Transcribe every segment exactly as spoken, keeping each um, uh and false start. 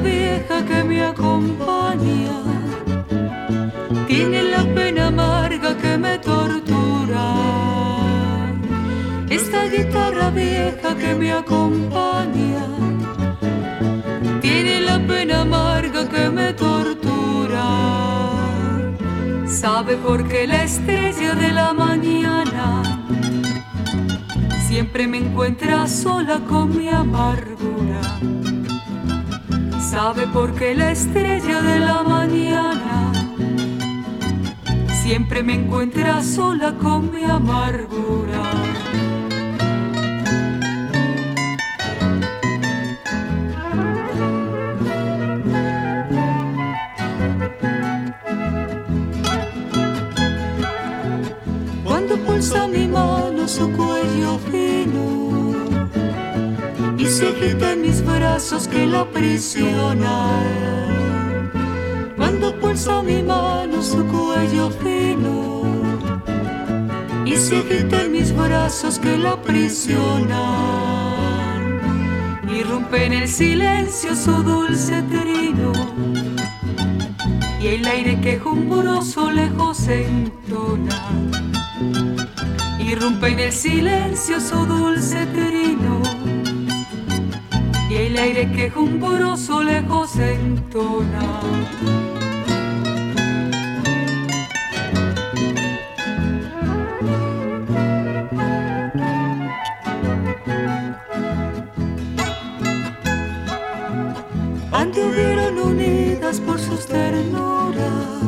vieja que me acompaña tiene la pena amarga que me tortura. Esta guitarra vieja que me acompaña tiene la pena amarga que me tortura. Sabe por qué la estrella de la mañana siempre me encuentra sola con mi amargura. Sabe por qué la estrella de la mañana siempre me encuentra sola con mi amargura. Cuando pulsa mi mano su cuello fino y se agita en mis brazos que la aprisionan. Cuando pulsa mi mano su cuello fino y se agita en mis brazos que la aprisionan. Irrumpe en el silencio su dulce trino y el aire quejumbroso lejos entona. Irrumpe en el silencio su dulce trino y el aire quejumbroso lejos entona. Anduvieron unidas por sus ternuras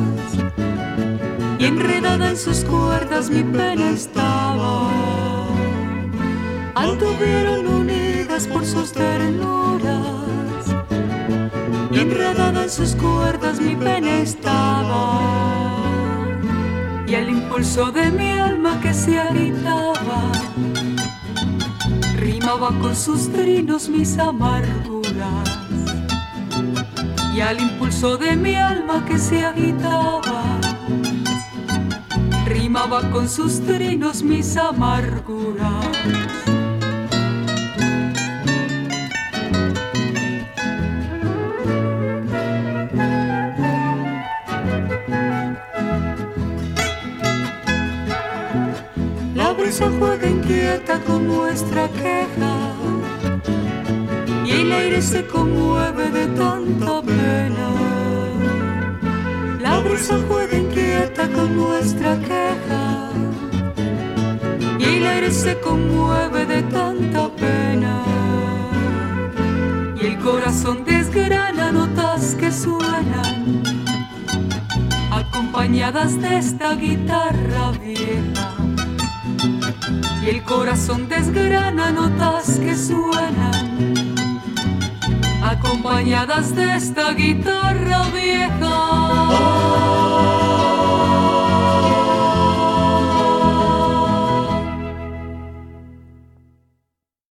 y enredada en sus cuerdas mi pena estaba. Anduvieron unidas por sus ternuras y enredada en sus cuerdas mi pena estaba. Y el impulso de mi alma que se agitaba rimaba con sus trinos mis amarguras. Y al impulso de mi alma que se agitaba rimaba con sus trinos mis amarguras. La brisa juega inquieta con nuestra queja y el aire se conmueve de tanta pena. La brisa juega inquieta con nuestra queja y el aire se conmueve de tanta pena. Y el corazón desgrana notas que suenan acompañadas de esta guitarra vieja. Y el corazón desgrana notas que suenan acompañadas de esta guitarra vieja.